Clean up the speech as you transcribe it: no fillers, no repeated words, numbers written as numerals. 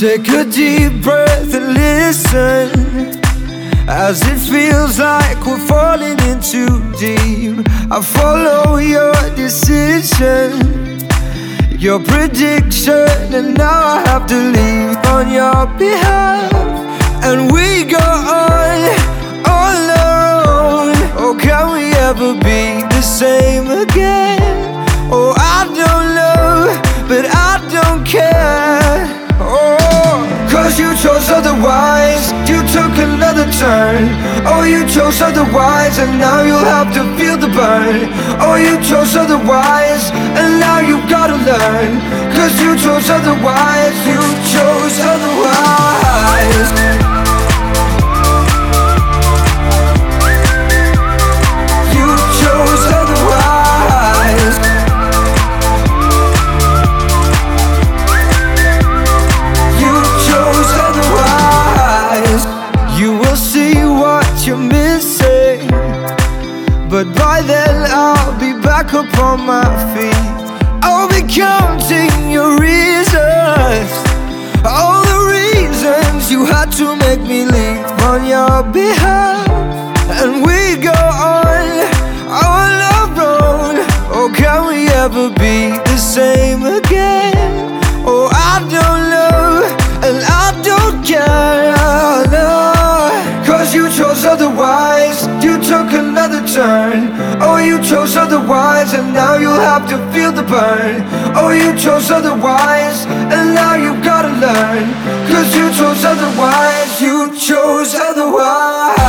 Take a deep breath and listen, as it feels like we're falling in too deep. I follow your decision, your prediction, and now I have to leave on your behalf. And we go on our own. Oh, can we ever be the same again? Oh, I don't know, but I don't care. Oh, 'cause you chose otherwise, you took another turn. Oh, you chose otherwise, and now you'll have to feel the burn. Oh, you chose otherwise, and now you've gotta learn. 'Cause you chose otherwise, you chose otherwise. You chose otherwise. You chose otherwise. You will see what you're missing, but by then I'll be back upon my feet. I'll be counting your reasons, all the reasons you had to make me leave on your behalf. And we go on our own. Oh, can we ever be the same again? Oh, I don't know, and I don't care, no. 'Cause you chose otherwise, you took another turn. Oh, you chose otherwise, and now you'll have to feel the burn. Oh, you chose otherwise, and now you've gotta learn. 'Cause you chose otherwise, you chose otherwise.